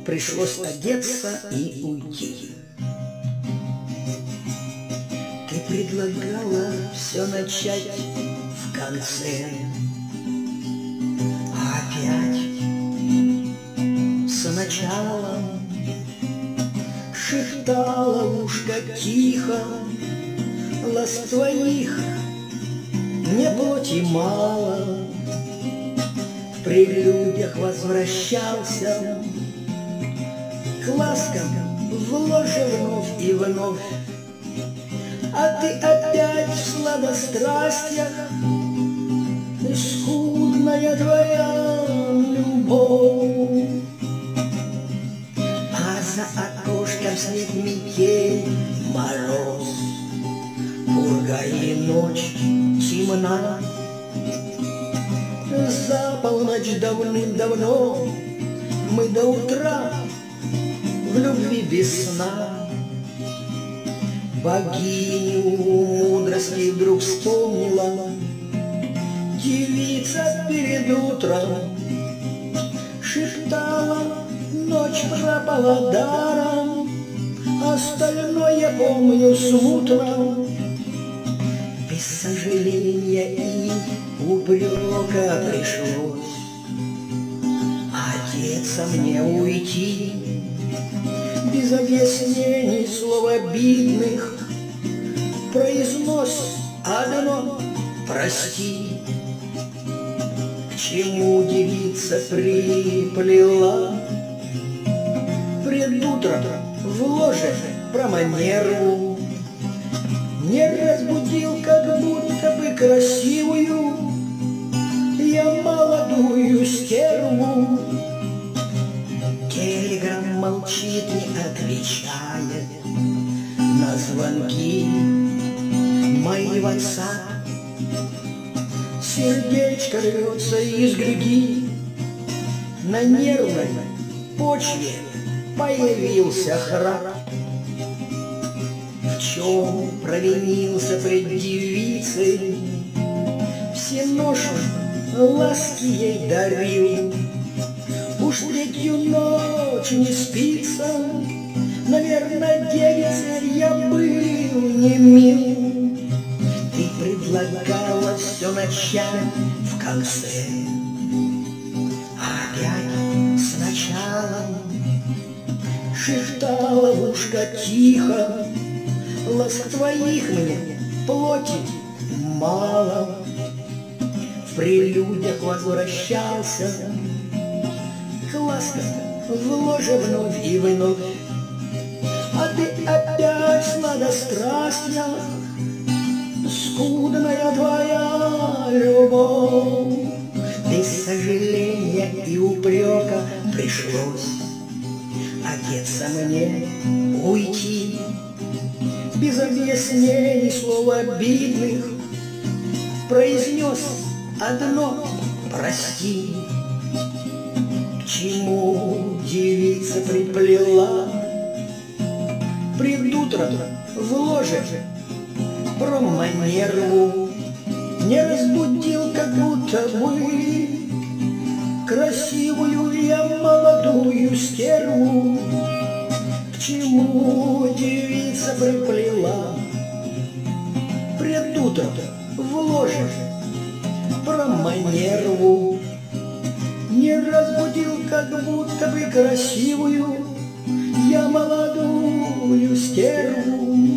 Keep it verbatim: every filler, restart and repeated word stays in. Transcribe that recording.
пришлось одеться и уйти. Ты предлагала все начать в конце, а опять сначала шептала ушко тихо: ласк твоих мне плоти мало. В прелюдиях возвращался к ласкам в ложе вновь и вновь, а ты опять в сладострастьях, скудная твоя любовь. А за окошком снег, метель, мороз, пурга и ночь темна. За полночь давным-давно мы до утра в любви без сна. Богиню мудрости вдруг вспомнила девица перед утром, шептала: ночь пропала даром, остальное помню смутно. Без сожаления и упрека пришлось одеться мне, уйти. Без объяснений, слов обидных, произнос одно: прости. К чему девица приплела пред утром в ложе про манеру? Не разбудил, как будто бы красивую я молодую стерву. Телеграм молчит, не отвечает на звонки моего отца. Сердечко рвется из груди, на нервной почве появился храп. В чем провинился пред девицей, все ноши ласки ей дарил. Уж третью ночь не спится, наверное, девица я был не мил. Ты предлагала все начать в конце, а опять сначала шептала в ушко тихо: ласк твоих мне плоти мало. В прелюдиях возвращался к ласкам в ложе вновь и вновь, а ты опять сладострастна, скудная твоя любовь. Без сожаления и упрека пришлось одеться мне, уйти. Без объяснений, слов обидных, произнес одно: прости. К чему девица приплела пред утром в ложе про манеру? Не разбудил, как будто бы красивую я молодую стерву. К чему девица приплела пред утром в ложе про манеру? Не разбудил, как будто бы красивую я молодую стерву.